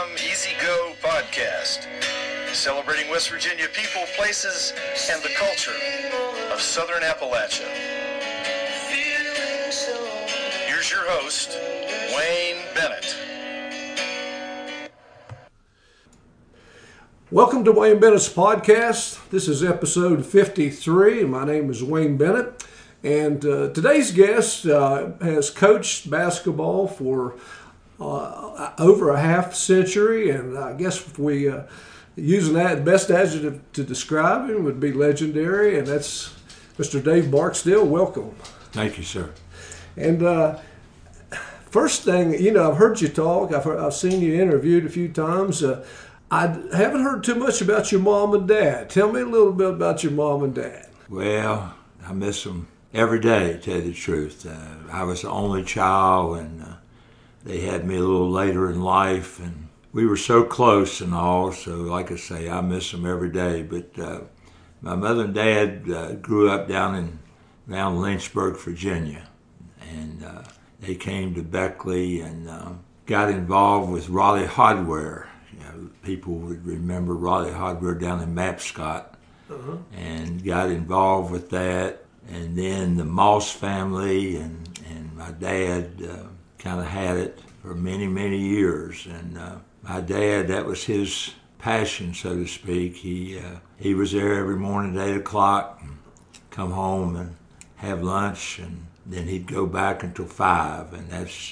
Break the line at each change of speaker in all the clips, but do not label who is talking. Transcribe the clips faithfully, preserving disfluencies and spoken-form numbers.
Come Easy Go podcast, celebrating West Virginia people, places, and the culture of Southern Appalachia. Here's your host, Wayne Bennett.
Welcome to Wayne Bennett's podcast. This is episode fifty-three, and my name is Wayne Bennett. And uh, today's guest uh, has coached basketball for uh, over a half century, and I guess if we uh, using that best adjective to describe him would be legendary, and that's Mister Dave Barksdale. Welcome.
Thank you, sir.
And uh, first thing, you know, I've heard you talk. I've, heard, I've seen you interviewed a few times. Uh, I haven't heard too much about your mom and dad. Tell me a little bit about your mom and dad.
Well, I miss them every day, to tell you the truth. Uh, I was the only child, and uh, they had me a little later in life, and we were so close and all, so like I say, I miss them every day. But uh, my mother and dad uh, grew up down in around Lynchburg, Virginia, and uh, they came to Beckley and uh, got involved with Raleigh Hardware. You know, people would remember Raleigh Hardware down in Mapscott, uh-huh. and got involved with that. And then the Moss family and, and my dad uh, kind of had it for many, many years. And uh, my dad, that was his passion, so to speak. He uh, he was there every morning at eight o'clock, and come home and have lunch, and then he'd go back until five. And that's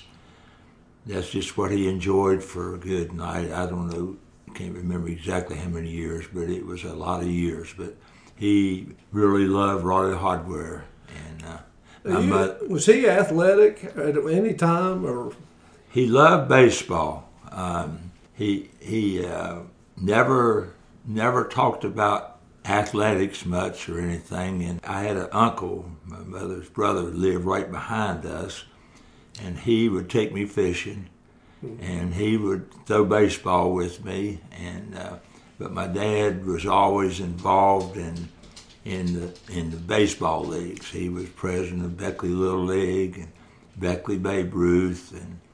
that's just what he enjoyed for a good night. I don't know, can't remember exactly how many years, but it was a lot of years. But he really loved Raleigh Hardware. And uh,
you,
mother,
was he athletic at any time, or?
He loved baseball. Um, he he uh, never never talked about athletics much or anything. And I had an uncle, my mother's brother, lived right behind us, and he would take me fishing, mm-hmm. and he would throw baseball with me. And uh, but my dad was always involved in in the in the baseball leagues. He was president of Beckley Little League and Beckley Babe Ruth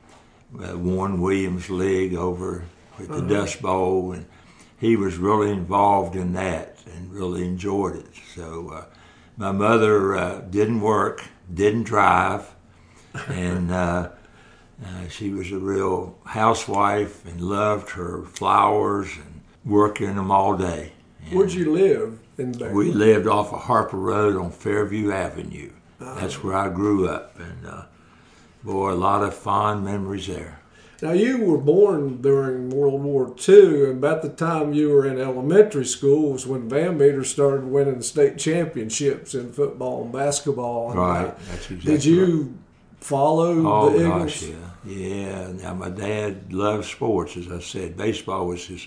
and uh, Warren Williams League over with the uh-huh. Dust Bowl, and he was really involved in that and really enjoyed it. So uh, my mother uh, didn't work, didn't drive, and uh, uh, she was a real housewife and loved her flowers and working them all day. And
where'd you live in Beckley?
We lived off of Harper Road on Fairview Avenue.
Uh-huh.
That's where I grew up, and uh, boy, a lot of fond memories there.
Now, you were born during World War Two, and about the time you were in elementary school was when Van Meter started winning state championships in football and basketball. And
right,
uh,
that's exactly
Did you
right.
follow
oh,
the Eagles?
Gosh, yeah. Yeah, now my dad loved sports, as I said. Baseball was his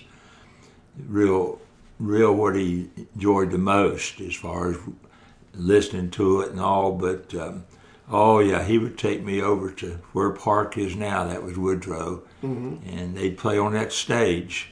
real, real what he enjoyed the most as far as listening to it and all. But, um, oh, yeah, he would take me over to where Park is now. That was Woodrow. Mm-hmm. And they'd play on that stage.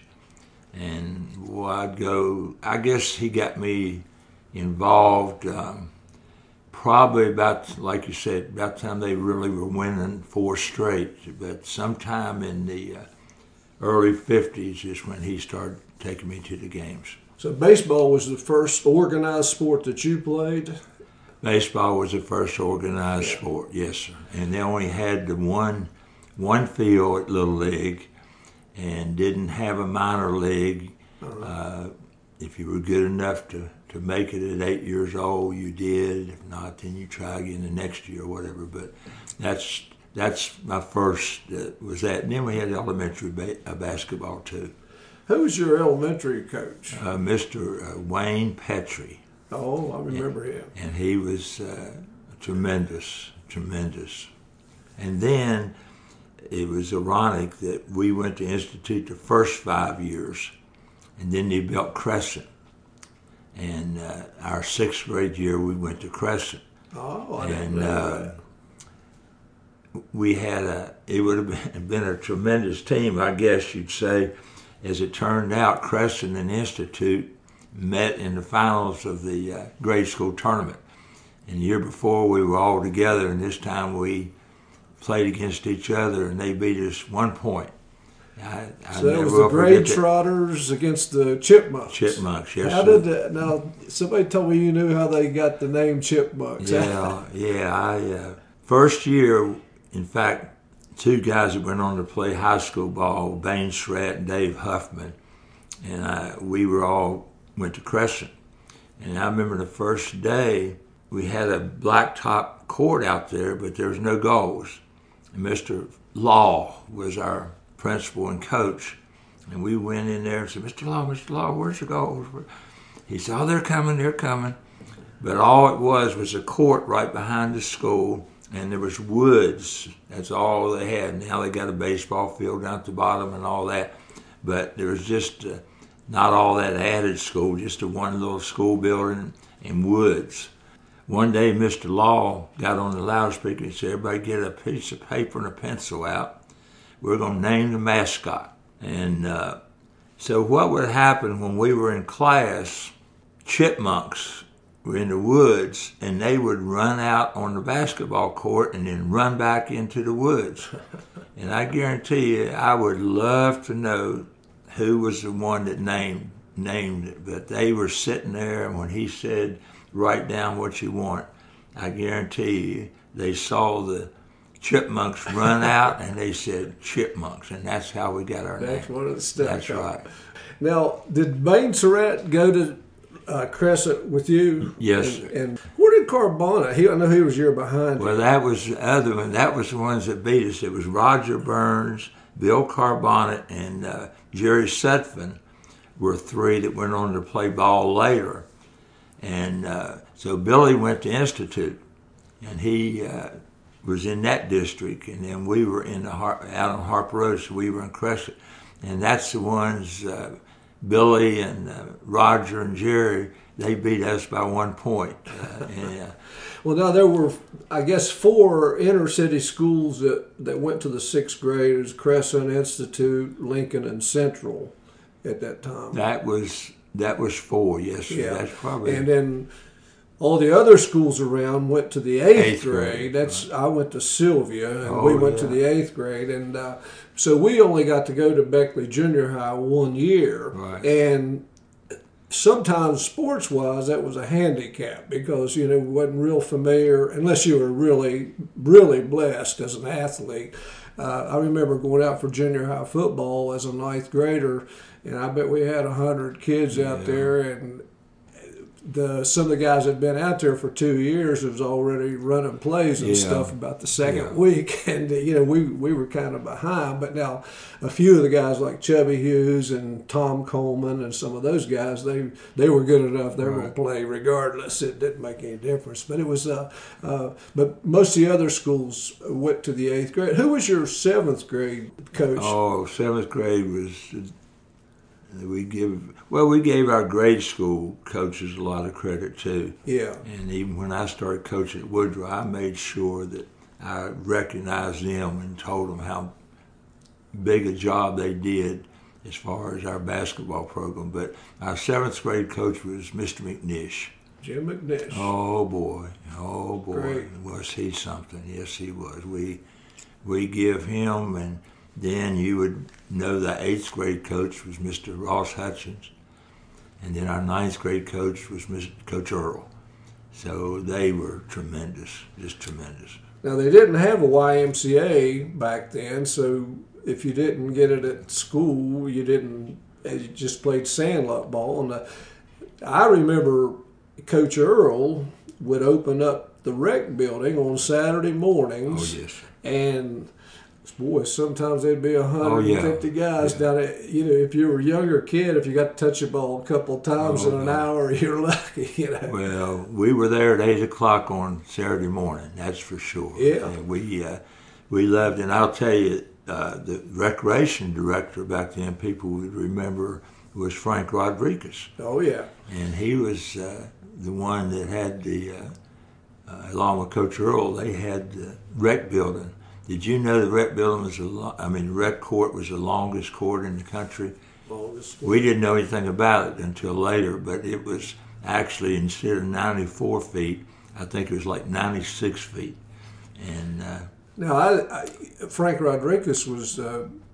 And well, I'd go, I guess he got me involved um, probably about, like you said, about the time they really were winning four straight. But sometime in the uh, early fifties is when he started taking me to the games.
So baseball was the first organized sport that you played?
Baseball was the first organized yeah. sport, yes, sir. And they only had the one one field at Little League and didn't have a minor league. Uh-huh. Uh, if you were good enough to, to make it at eight years old, you did. If not, then you try again the next year or whatever. But that's that's my first, uh, was that. And then we had elementary ba- uh, basketball, too.
Who was your elementary coach?
Uh, Mister Uh, Wayne Petrie.
Oh, I remember
and,
him.
And he was uh, tremendous, tremendous. And then it was ironic that we went to Institute the first five years, and then they built Crescent. And uh, our sixth grade year, we went to Crescent.
Oh, I didn't
and,
know
uh,
that.
We had a, it would have been, been a tremendous team, I guess you'd say. As it turned out, Crescent and Institute met in the finals of the uh, grade school tournament. And the year before, we were all together, and this time we played against each other, and they beat us one point. I, I
So that
never
was
will
the Grade
forget that.
Trotters against the Chipmunks.
Chipmunks, yes.
How
sir.
did that? Now, somebody told me you knew how they got the name Chipmunks.
Yeah, yeah. I uh, first year, in fact, two guys that went on to play high school ball, Bane Surratt and Dave Huffman, and I, we were all went to Crescent. And I remember the first day we had a blacktop court out there, but there was no goals. And Mister Law was our principal and coach, and we went in there and said, "Mister Law, Mister Law, where's the goals?" He said, "Oh, they're coming, they're coming." But all it was was a court right behind the school, and there was woods. That's all they had. Now they got a baseball field down at the bottom and all that. But there was just uh, not all that added school, just a one little school building and woods. One day, Mister Law got on the loudspeaker and said, "Everybody get a piece of paper and a pencil out. We're going to name the mascot." And uh, so what would happen when we were in class, chipmunks were in the woods, and they would run out on the basketball court and then run back into the woods. And I guarantee you, I would love to know who was the one that named named it. But they were sitting there, and when he said, "Write down what you want," I guarantee you, they saw the chipmunks run out, and they said Chipmunks, and that's how we got our name.
That's one of the stuff.
That's right.
Now, did Bane Surratt go to uh, Crescent with you?
Yes.
And, and where did Carbona? He, I know he was a year behind you.
Well, that was the other one. That was the ones that beat us. It was Roger Burns, Bill Carbonnet, and uh, Jerry Sutphin were three that went on to play ball later. And uh, so Billy went to Institute, and he uh, was in that district, and then we were in the Har- out on Harper Road, so we were in Crescent. And that's the ones, uh, Billy and uh, Roger and Jerry, they beat us by one point. Uh, and, uh,
Well, now there were, I guess, four inner city schools that, that went to the sixth grade. It was Crescent, Institute, Lincoln, and Central at that time.
that was that was four, yes, sir.
Yeah.
That's probably.
And then all the other schools around went to the eighth,
Eighth
grade.
grade,
That's I went to Sylvia, and
Oh,
we went to
yeah.
the eighth grade, and uh, so we only got to go to Beckley Junior High one year.
Right.
And sometimes sports-wise, that was a handicap because you know it wasn't real familiar unless you were really, really blessed as an athlete. Uh, I remember going out for junior high football as a ninth grader, and I bet we had a hundred kids out
Yeah.
there, and the some of the guys that had been out there for two years was already running plays and
Yeah.
stuff about the second
Yeah.
week, and uh, you know we we were kind of behind. But now a few of the guys like Chubby Hughes and Tom Coleman and some of those guys, they they were good enough. They were going
Right.
to play regardless. It didn't make any difference. But it was uh, uh, but most of the other schools went to the eighth grade. Who was your seventh grade coach?
Oh, seventh grade was, we give, well, we gave our grade school coaches a lot of credit too.
Yeah.
And even when I started coaching at Woodrow, I made sure that I recognized them and told them how big a job they did as far as our basketball program. But our seventh grade coach was Mister McNish.
Jim McNish.
Oh boy, oh boy,
Great.
was he something? Yes, he was. We we give him, and then you would know the eighth grade coach was Mister Ross Hutchins, and then our ninth grade coach was Mister Coach Earl. So they were tremendous, just tremendous.
Now, they didn't have a Y M C A back then, so if you didn't get it at school, you didn't, you just played sandlot ball. And uh, I remember Coach Earl would open up the rec building on Saturday mornings.
Oh, yes.
And boy, sometimes there'd be one hundred fifty
Oh, yeah.
guys
Yeah.
down at, you know, if you were a younger kid, if you got to touch the ball a couple of times
Oh,
in an
no.
hour, you're lucky, you know.
Well, we were there at eight o'clock on Saturday morning. That's for sure.
Yeah.
And we uh, we loved, and I'll tell you, uh, the recreation director back then, people would remember, was Frank Rodriguez,
Oh, yeah.
and he was uh, the one that had the, uh, uh, along with Coach Earl, they had the rec building. Did you know the rec building was the, lo- I mean, the rec court was the longest court in the country?
Longest.
We didn't know anything about it until later, but it was actually, instead of ninety-four feet, I think it was like ninety-six feet. And uh,
Now, I, I, Frank Rodriguez was uh,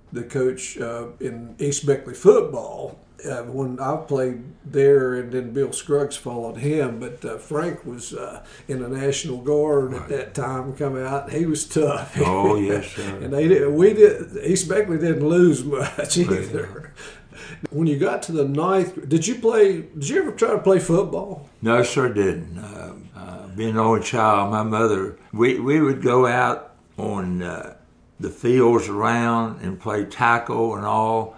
the coach uh, in East Beckley football uh, when I played there, and then Bill Scruggs followed him. But uh, Frank was uh, in the National Guard at that time, come out. He was tough.
Oh, yes, sir.
And they did, we did. East Beckley didn't lose much either. When you got to the ninth, did you play? Did you ever try to play football?
No, sir, didn't. Uh, uh, being an only child, my mother, we we would go out on uh, the fields around and play tackle and all,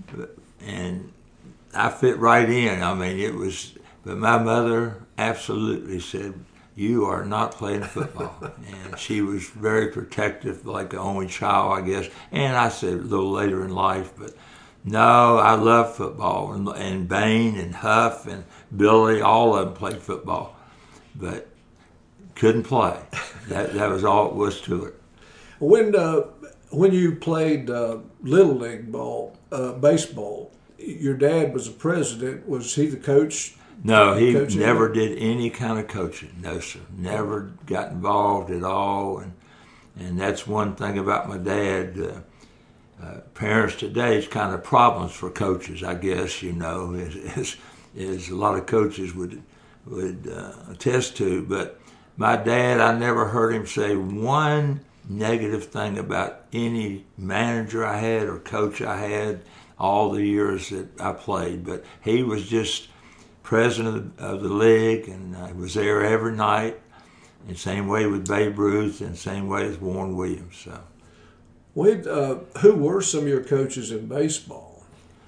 and I fit right in. I mean, it was, but my mother absolutely said, "You are not playing football." And she was very protective, like the only child, I guess. And I said a little later in life, but no, I love football. And, and Bain and Huff and Billy, all of them played football, but couldn't play. That that was all it was to it.
When uh, when you played uh, Little League ball, uh, baseball, your dad was the president. Was he the coach?
No, he
Coaching?
never did any kind of coaching. No, sir. Never got involved at all. And and that's one thing about my dad. Uh, uh, parents today, it's kind of problems for coaches, I guess, you know, is, is, is a lot of coaches would, would uh, attest to. But my dad, I never heard him say one negative thing about any manager I had or coach I had all the years that I played. But he was just president of the league, and I was there every night. And same way with Babe Ruth, and same way with Warren Williams. So,
Wade, uh, who were some of your coaches in baseball?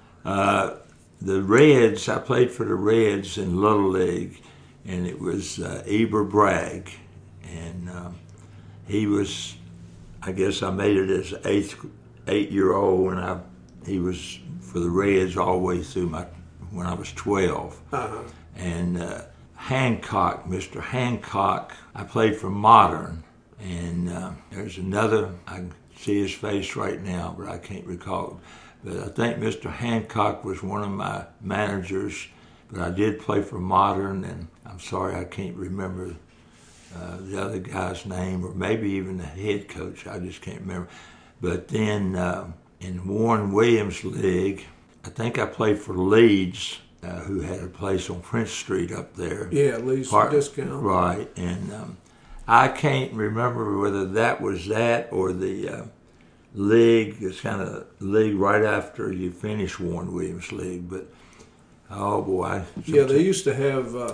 uh, the Reds. I played for the Reds in Little League, and it was uh, Eber Bragg, and um, he was. I guess I made it as eighth eight year old, and I he was for the Reds all the way through my when I was twelve.
Uh-huh.
And uh, Hancock, Mister Hancock, I played for Modern, and uh, there's another, I can see his face right now, but I can't recall. But I think Mister Hancock was one of my managers, but I did play for Modern, and I'm sorry I can't remember uh, the other guy's name, or maybe even the head coach, I just can't remember. But then uh, in Warren Williams' league, I think I played for Leeds, uh, who had a place on Prince Street up there.
Yeah, Leeds
Part,
discount.
Right, and um, I can't remember whether that was that or the uh, league. It's kind of league right after you finish Warren Williams' league. But oh boy,
Yeah, they used to have. Uh,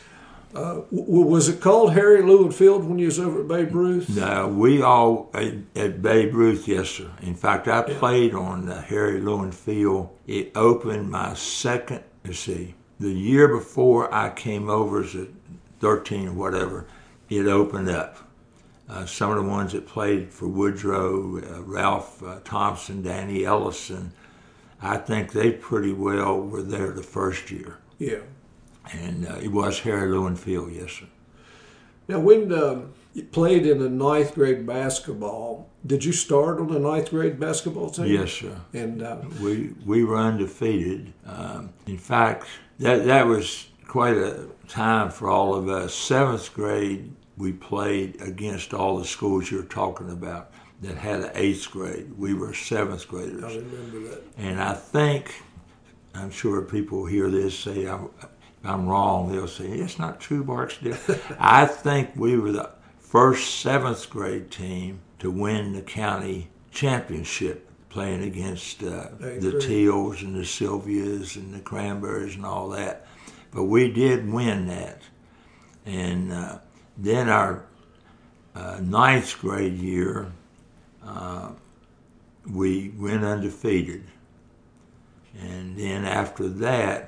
uh, w- was it called Harry Lewin Field when you was over at Babe Ruth?
No, we all at, at Babe Ruth, yes, sir. In fact, I
Yeah.
played on the Harry Lewin Field. It opened my second. Let's see, the year before I came over as a thirteen or whatever, it opened up. Uh, some of the ones that played for Woodrow, uh, Ralph uh, Thompson, Danny Ellison, I think they pretty well were there the first year.
Yeah.
And uh, it was Harry Lewin Field, yes, sir.
Now, when um, you played in the ninth grade basketball, did you start on the ninth grade basketball team?
Yes, sir.
And uh,
We we were undefeated. Um, in fact, that that was quite a time for all of us. Seventh grade, we played against all the schools you're talking about that had an eighth grade. We were seventh graders.
I remember that.
And I think, I'm sure people hear this say, I'm, if I'm wrong, they'll say, it's not true, Barksdale. I think we were the first seventh grade team to win the county championship, playing against uh, the
agree.
Teals and the Sylvias and the Cranberries and all that. But we did win that. And uh, then our uh, ninth grade year, uh, we went undefeated. And then after that,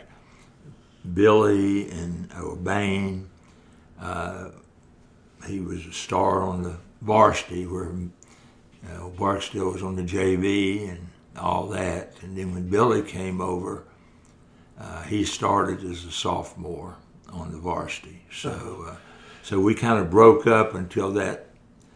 Billy and O'Bain, uh, he was a star on the varsity where uh, Barksdale was on the J V and all that. And then when Billy came over, uh, he started as a sophomore on the varsity. So, uh, so we kind of broke up until that,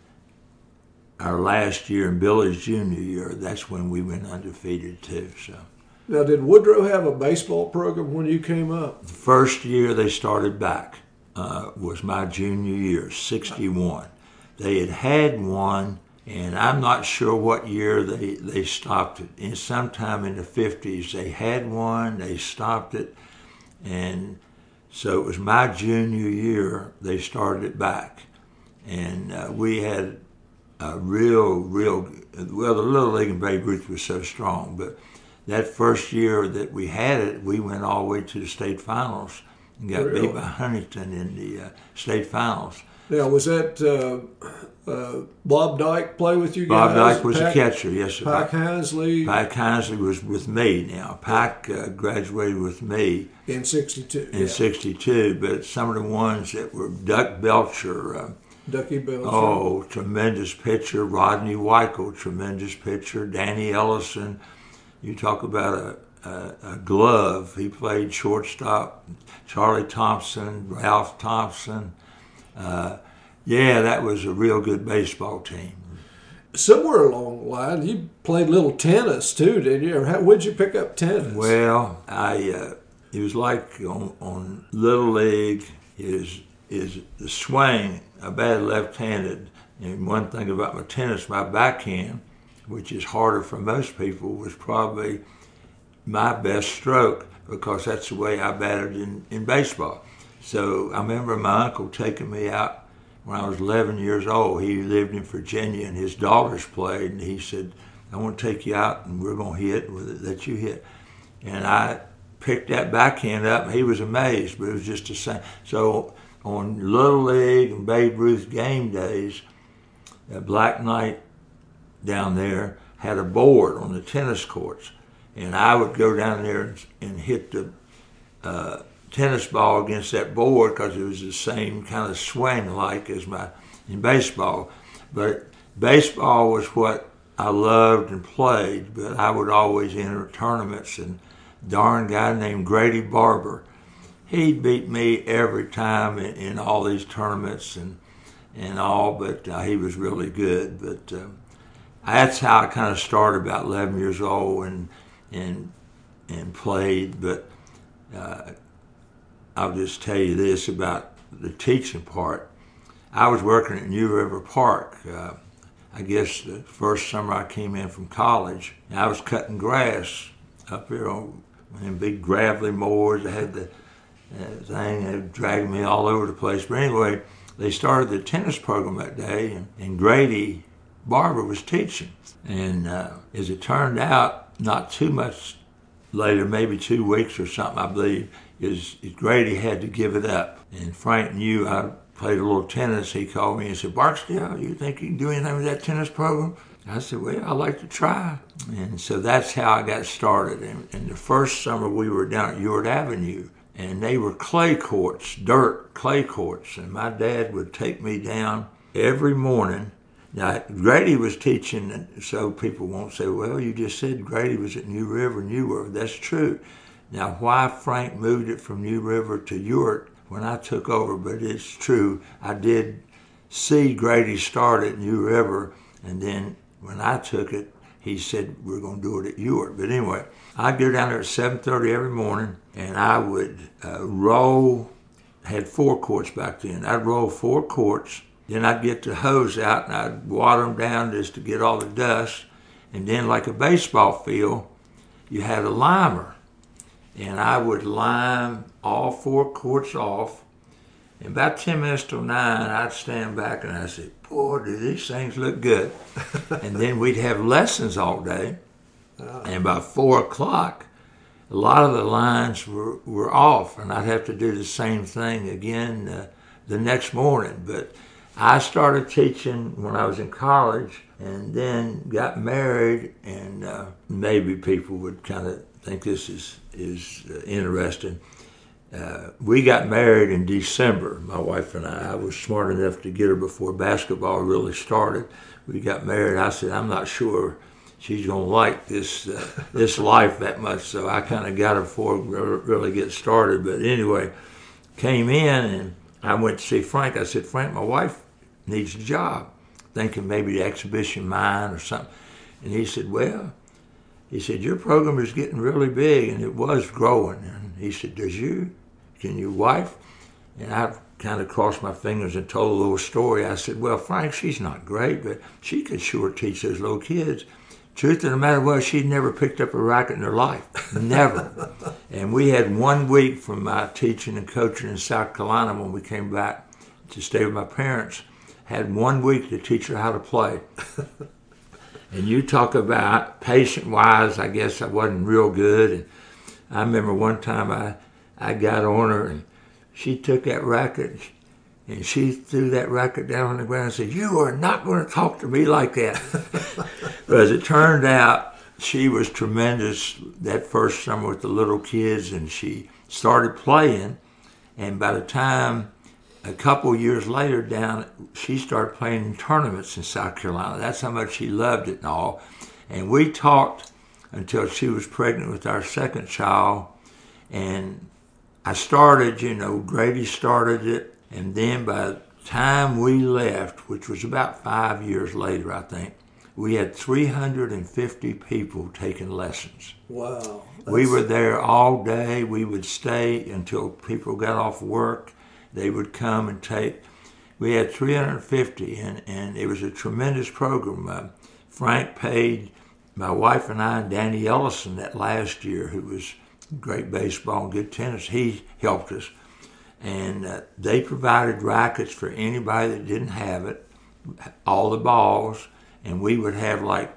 our last year in Billy's junior year. That's when we went undefeated too. So.
Now, did Woodrow have a baseball program when you came up?
The first year they started back uh, was my junior year, sixty-one. They had had one And I'm not sure what year they, they stopped it. And sometime in the fifties, they had one, they stopped it. And so it was my junior year, they started it back. And uh, we had a real, real, well, the Little League and Babe Ruth was so strong, but that first year that we had it, we went all the way to the state finals and got
Really?
beat by Huntington in the uh, state finals.
Now, was that uh, uh, Bob Dyke play with you
Bob
guys?
Dyke was
Pac,
a catcher, yes, sir.
Pike Hinsley
Pike Hinsley was with me now. Pike uh, graduated with me
in sixty-two.
in
yeah.
sixty-two, but some of the ones that were Duck Belcher, uh,
Ducky Belcher.
oh, tremendous pitcher. Rodney Weichel, tremendous pitcher. Danny Ellison. You talk about a, a, a glove. He played shortstop. Charlie Thompson, Ralph Thompson. Uh, yeah, that was a real good baseball team.
Somewhere along the line, you played a little tennis too, didn't you? Or how, when'd you pick up tennis?
Well, I uh, it was like on, on Little League is is the swing. I batted left-handed, and one thing about my tennis, my backhand, which is harder for most people, was probably my best stroke because that's the way I batted in, in baseball. So I remember my uncle taking me out when I was eleven years old. He lived in Virginia, and his daughters played, and he said, I want to take you out, and we're going to hit with it, let you hit. And I picked that backhand up, and he was amazed, but it was just the same. So on Little League and Babe Ruth game days, uh, Black Knight down there had a board on the tennis courts, and I would go down there and, and hit the uh, tennis ball against that board because it was the same kind of swing like as my in baseball. But baseball was what I loved and played, but I would always enter tournaments, and a darn guy named Grady Barber, he beat me every time in, in all these tournaments and and all, but uh, he was really good. But uh, that's how I kind of started about eleven years old and and and played. But uh, I'll just tell you this about the teaching part. I was working at New River Park. Uh, I guess the first summer I came in from college, and I was cutting grass up here on them big gravelly moors. I had the uh, thing that dragged me all over the place. But anyway, they started the tennis program that day, and, and Grady Barber was teaching. And uh, as it turned out, not too much later, maybe two weeks or something, I believe, is, is Grady had to give it up. And Frank knew I played a little tennis. He called me and said, Barksdale, you think you can do anything with that tennis program? I said, well, I'd like to try. And so that's how I got started. And, and the first summer we were down at Ewart Avenue, and they were clay courts, dirt clay courts. And my dad would take me down every morning. Now, Grady was teaching, so people won't say, well, you just said Grady was at New River, New River. That's true. Now, why Frank moved it from New River to Ewart when I took over, but it's true. I did see Grady start at New River, and then when I took it, he said, we're going to do it at Ewart. But anyway, I'd go down there at seven thirty every morning, and I would uh, roll, had four courts back then. I'd roll four courts, then I'd get the hose out, and I'd water them down just to get all the dust. And then like a baseball field, you had a limer. And I would lime all four courts off. And about ten minutes till nine, I'd stand back and I'd say, boy, do these things look good. And then we'd have lessons all day. Oh. And about four o'clock, a lot of the lines were, were off. And I'd have to do the same thing again uh, the next morning. But I started teaching when I was in college and then got married. And uh, maybe people would kind of think this is, is uh, interesting. Uh, we got married in December, my wife and I. I was smart enough to get her before basketball really started. We got married. I said, I'm not sure she's going to like this uh, this life that much, so I kind of got her before we really get started. But anyway, came in and I went to see Frank. I said, Frank, my wife needs a job, thinking maybe the exhibition mine or something. And he said, well, he said, your program is getting really big, and it was growing. And he said, does you, can your wife? And I kind of crossed my fingers and told a little story. I said, well, Frank, she's not great, but she could sure teach those little kids. Truth of the matter was, she'd never picked up a racket in her life. Never. And we had one week from my teaching and coaching in South Carolina when we came back to stay with my parents, had one week to teach her how to play. And you talk about patient-wise, I guess I wasn't real good. And I remember one time I, I got on her, and she took that racket, and she threw that racket down on the ground and said, you are not going to talk to me like that. But as it turned out, she was tremendous that first summer with the little kids, and she started playing. And by the time, a couple years later down, she started playing in tournaments in South Carolina. That's how much she loved it and all. And we talked until she was pregnant with our second child. And I started, you know, Grady started it. And then by the time we left, which was about five years later, I think, we had three hundred fifty people taking lessons.
Wow.
We were there all day. We would stay until people got off work. They would come and take. We had three hundred fifty, and, and it was a tremendous program. Uh, Frank paid my wife and I and Danny Ellison that last year, who was great baseball and good tennis. He helped us. And uh, they provided rackets for anybody that didn't have it, all the balls, and we would have like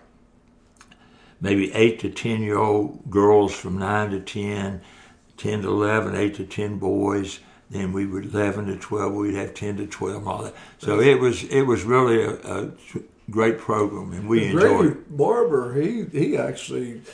maybe eight to ten year old girls from nine to ten, ten to eleven, eight to ten boys. Then we would eleven to twelve. We'd have ten to twelve, and all that. So it was it was really a, a great program, and we enjoyed
Grady
it.
Barber, he he actually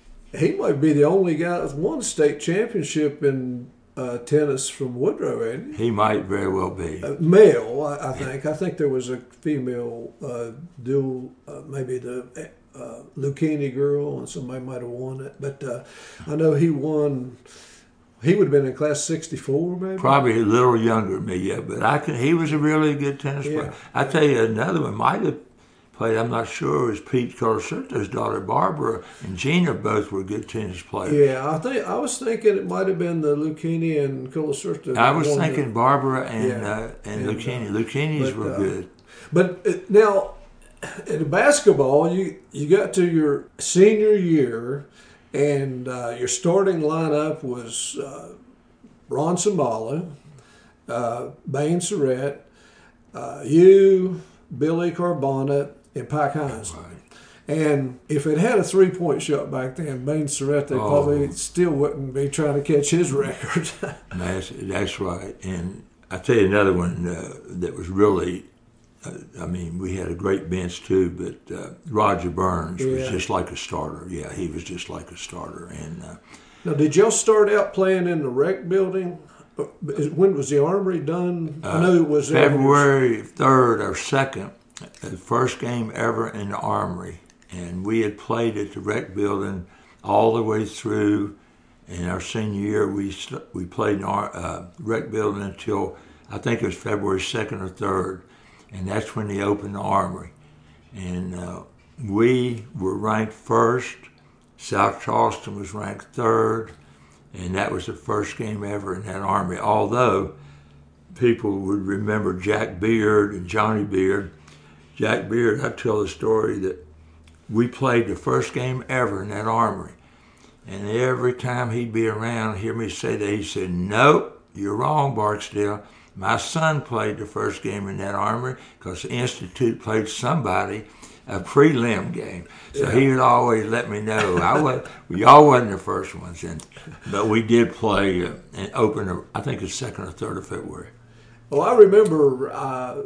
he might be the only guy that's won a state championship in uh, tennis from Woodrow, ain't he?
He might very well be.
Uh, male, I, I think. I think there was a female uh, dual, uh, maybe the uh, Lucchini girl, and somebody might have won it. But uh, I know he won. He would have been in class sixty-four, maybe?
Probably a little younger than me, yeah. But I can, he was a really good tennis
Yeah.
player. I tell you, another one might have played, I'm not sure, was Pete Colasurto's daughter, Barbara, and Gina both were good tennis players.
Yeah, I think I was thinking it might have been the Lucchini and Colasurto.
I was thinking the, Barbara and
yeah,
uh, and,
and
Lucchini.
Uh,
Lucchini's
but,
were
uh,
good.
But uh, now, in basketball, you, you got to your senior year, and uh, your starting lineup was uh, Ron Cimbala, uh, Bain Surratt, uh, you, Billy Carbonnet, and Pike Hines.
Right.
And if it had a three-point shot back then, Bain Surratt, they
Oh.
probably still wouldn't be trying to catch his record.
That's, that's right. And I tell you another one uh, that was really, uh, I mean, we had a great bench too, but uh, Roger Burns was
Yeah.
just like a starter. Yeah, he was just like a starter. And uh,
Now, did y'all start out playing in the rec building? When was the Armory done? I know it was
February third or second, the first game ever in the Armory. And we had played at the rec building all the way through. In our senior year, we we played in our uh, rec building until I think it was February second or third, and that's when they opened the Armory. And uh, we were ranked first. South Charleston was ranked third, and that was the first game ever in that Armory. Although people would remember Jack Beard and Johnny Beard. Jack Beard, I tell the story that we played the first game ever in that Armory. And every time he'd be around, hear me say that, he said, nope, you're wrong, Barksdale. My son played the first game in that Armory because the Institute played somebody a prelim game. So
Yeah.
he would always let me know. I was, y'all wasn't the first ones, and, but we did play uh, and open, a, I think it's second or third of February.
Well, I remember uh,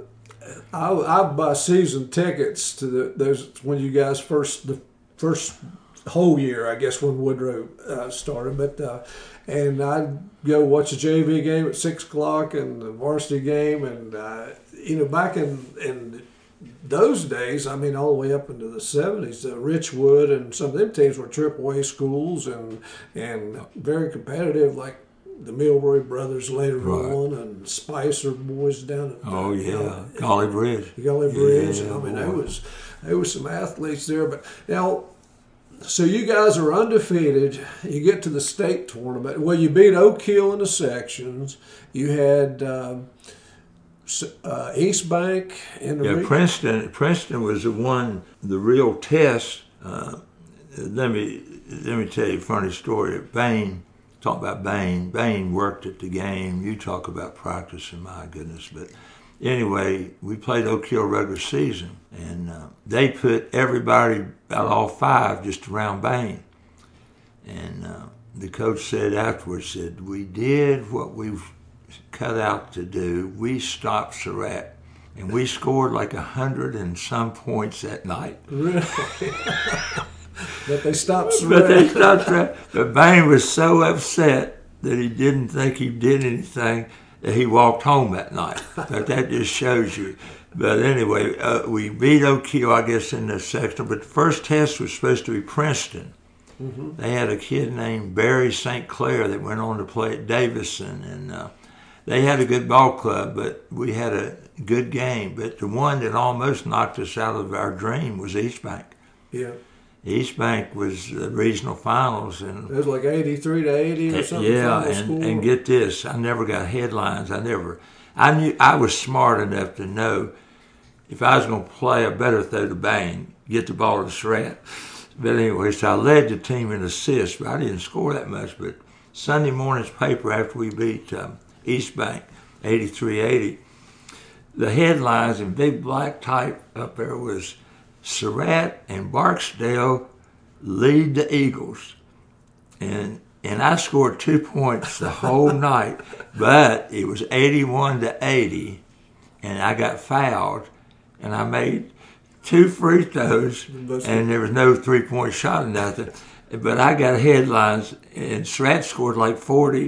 I I buy season tickets to the those when you guys first the first whole year, I guess, when Woodrow uh, started. But uh, and I'd go watch a J V game at six o'clock and the varsity game, and uh, you know, back in in those days, I mean, all the way up into the seventies, uh, Richwood and some of them teams were triple A schools and and very competitive, like the Milroy brothers later
Right.
on, and Spicer boys down at
Oh,
you
yeah,
know,
Golly Bridge.
Gully Bridge.
Yeah,
I mean,
boy.
there was there was some athletes there. But now, So you guys are undefeated. You get to the state tournament. Well, you beat Oak Hill in the sections. You had uh, uh, East Bank in the
yeah.
region.
Princeton. Princeton was the one, the real test. Uh, let me let me tell you a funny story. Bain, talk about Bain. Bain worked at the game. You talk about practicing. My goodness, but. Anyway, we played Oak Hill regular season, and uh, they put everybody, about all five, just around Bain. And uh, the coach said afterwards, said, we did what we cut out to do. We stopped Surratt, and we scored like a hundred and some points that night.
Really? But they stopped Surratt.
But they stopped Surratt. But Bain was so upset that he didn't think he did anything. He walked home that night, but that just shows you. But anyway, uh, we beat Oak Hill, I guess, in the section. But the first test was supposed to be Princeton. Mm-hmm. They had a kid named Barry Saint Clair that went on to play at Davison, and uh, they had a good ball club, but we had a good game. But the one that almost knocked us out of our dream was East Bank.
Yeah.
East Bank was the regional finals, and
it was like eighty-three to eighty or something.
Yeah, and, and get this, I never got headlines. I never, I knew I was smart enough to know if I was going to play, I better throw the Bain, get the ball to Surratt. But anyway, so I led the team in assists, but I didn't score that much. But Sunday morning's paper after we beat um, East Bank, eighty-three eighty, the headlines in big black type up there was, Surratt and Barksdale lead the Eagles. And and I scored two points the whole night, but it was eighty-one to eighty, and I got fouled, and I made two free throws, and there was no three-point shot or nothing. But I got headlines, and Surratt scored like forty,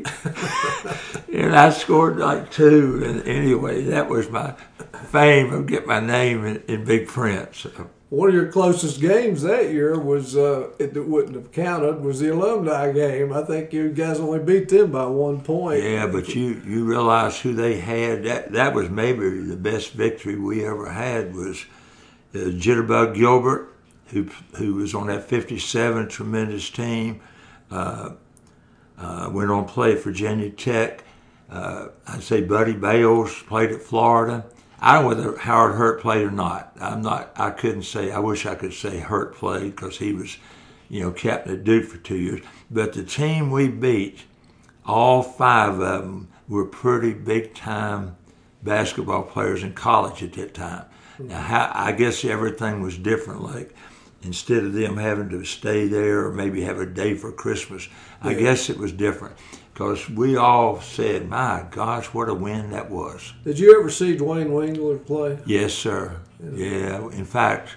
and I scored like two. And anyway, that was my fame of getting my name in, in big print. So.
One of your closest games that year was, uh, it wouldn't have counted, was the alumni game. I think you guys only beat them by one point.
Yeah, but you, you realize who they had. That that was maybe the best victory we ever had was uh, Jitterbug Gilbert, who who was on that fifty-seven tremendous team. Uh, uh, went on to play at Virginia Tech. Uh, I'd say Buddy Bales played at Florida. I don't know whether Howard Hurt played or not. I'm not. I couldn't say. I wish I could say Hurt played because he was, you know, captain at Duke for two years. But the team we beat, all five of them were pretty big time basketball players in college at that time. Now, how, I guess everything was different. Like instead of them having to stay there or maybe have a day for Christmas, yeah. I guess it was different. Because we all said, my gosh, what a win that was.
Did you ever see Dwayne Wingler play?
Yes, sir. Yeah. yeah. In fact,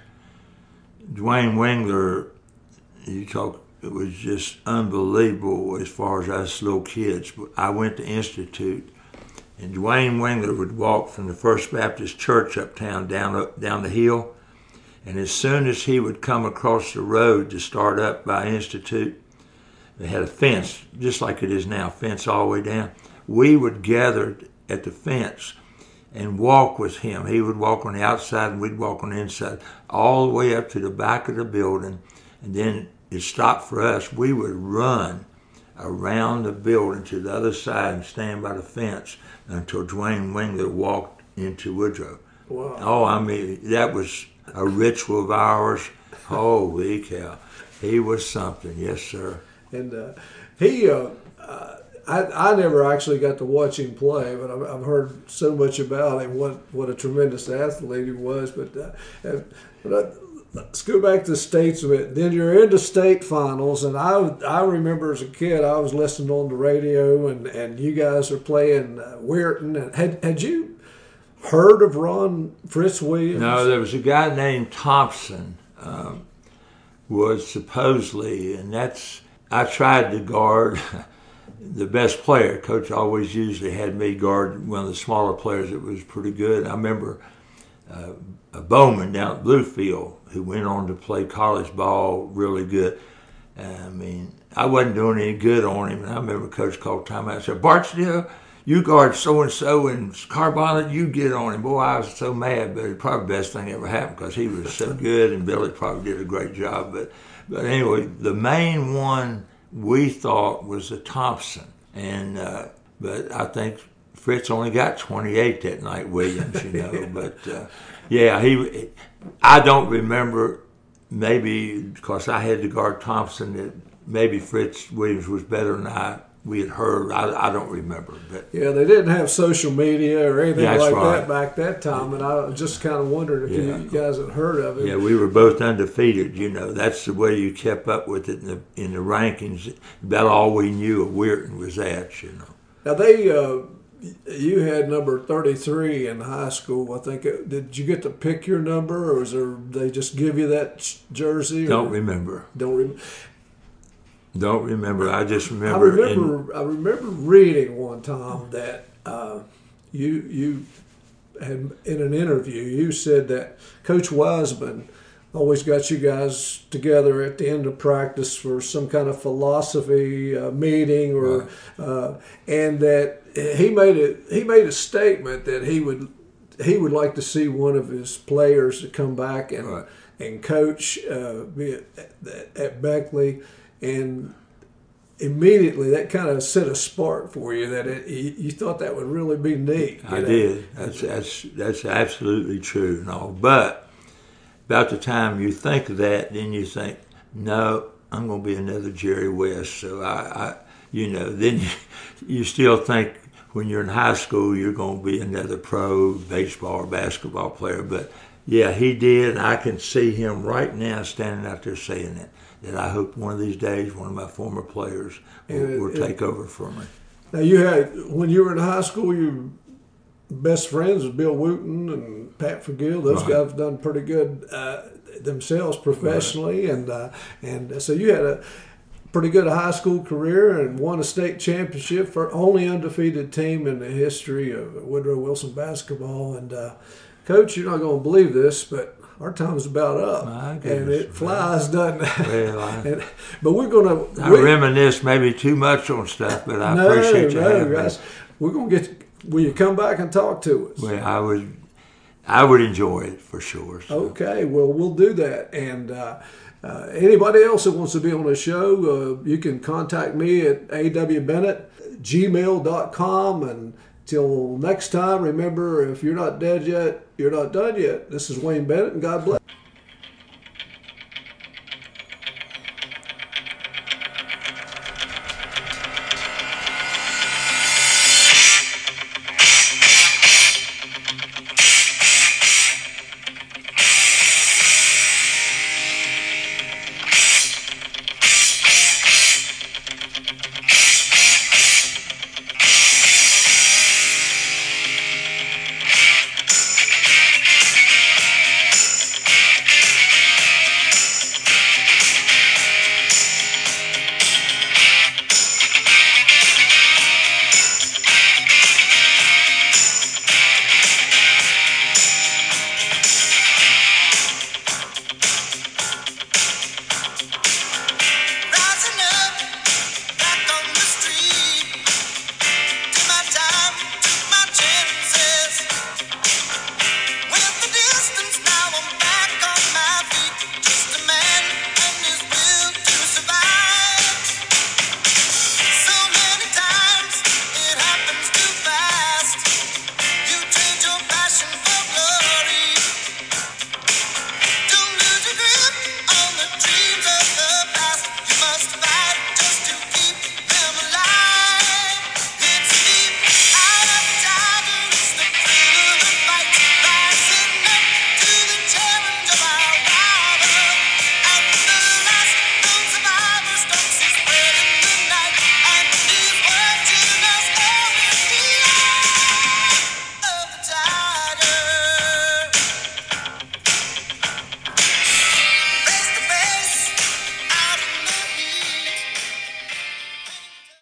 Dwayne Wingler, you talk, it was just unbelievable as far as us little kids. I went to Institute, and Dwayne Wingler would walk from the First Baptist Church uptown down, up, down the hill. And as soon as he would come across the road to start up by Institute, they had a fence, just like it is now, fence all the way down. We would gather at the fence and walk with him. He would walk on the outside and we'd walk on the inside, all the way up to the back of the building. And then it stopped for us. We would run around the building to the other side and stand by the fence until Dwayne Wingler walked into Woodrow.
Wow.
Oh, I mean, that was a ritual of ours. Holy cow. He was something, yes, sir.
And uh, he, uh, uh, I, I never actually got to watch him play, but I've, I've heard so much about him, what, what a tremendous athlete he was. But, uh, and, but I, let's go back to the states a bit. Then you're into state finals, and I, I remember as a kid, I was listening on the radio, and, and you guys are playing uh, Weirton. And had, had you heard of Ron Fritz Williams?
No, there was a guy named Thompson, um, was supposedly, and that's, I tried to guard the best player. Coach always usually had me guard one of the smaller players that was pretty good. I remember uh, a Bowman down at Bluefield who went on to play college ball really good. I mean, I wasn't doing any good on him, and I remember Coach called timeout and said, Barksdale, you guard so-and-so and Carbonnet, you get on him. Boy, I was so mad, but it was probably the best thing ever happened because he was so good, and Billy probably did a great job. But But anyway, the main one we thought was the Thompson. And uh, but I think Fritz only got twenty-eight that night, Williams, you know. But uh, yeah, he. I don't remember. Maybe because I had to guard Thompson, that maybe Fritz Williams was better than I. We had heard. I, I don't remember. But
yeah, they didn't have social media or anything like
right.
that back that time, and I just kind of wondered if
yeah.
you guys had heard of it.
Yeah, we were both undefeated. You know, that's the way you kept up with it in the in the rankings. About all we knew of Weirton was that. You know.
Now they, uh, you had number thirty-three in high school. I think. Did you get to pick your number, or was there they just give you that jersey? Or
don't remember.
Don't remember.
Don't remember. I just remember.
I remember. In, I remember reading one time that uh, you you had in an interview you said that Coach Wiseman always got you guys together at the end of practice for some kind of philosophy uh, meeting, or
right.
uh, and that he made a he made a statement that he would he would like to see one of his players to come back and
right.
and coach uh, be at, at Beckley. And immediately that kind of set a spark for you that it, you, you thought that would really be neat.
I
know?
did. That's that's that's absolutely true and all. But about the time you think of that, then you think, no, I'm going to be another Jerry West. So I, I you know, then you, you still think when you're in high school you're going to be another pro baseball or basketball player. But yeah, he did. I can see him right now standing out there saying that. That I hope one of these days one of my former players will,
it,
will
it,
take over for me.
Now you had, when you were in high school, your best friends was Bill Wooten and Pat Forgill. Those
right.
guys have done pretty good uh, themselves professionally, right. and uh, and so you had a pretty good high school career and won a state championship for only undefeated team in the history of Woodrow Wilson basketball. And uh, Coach, you're not going to believe this, but our time's about up, and it flies, doesn't it?
Well, I,
and, but we're going to.
I we, reminisce maybe too much on stuff, but I
no,
appreciate you
no,
having
guys,
me.
We're going to get. Will you come back and talk to us?
Well, I would. I would enjoy it for sure. So.
Okay, well, we'll do that. And uh, uh, anybody else that wants to be on the show, uh, you can contact me at a w bennett at gmail dot com. And till next time, remember, if you're not dead yet, you're not done yet. This is Wayne Bennett, and God bless.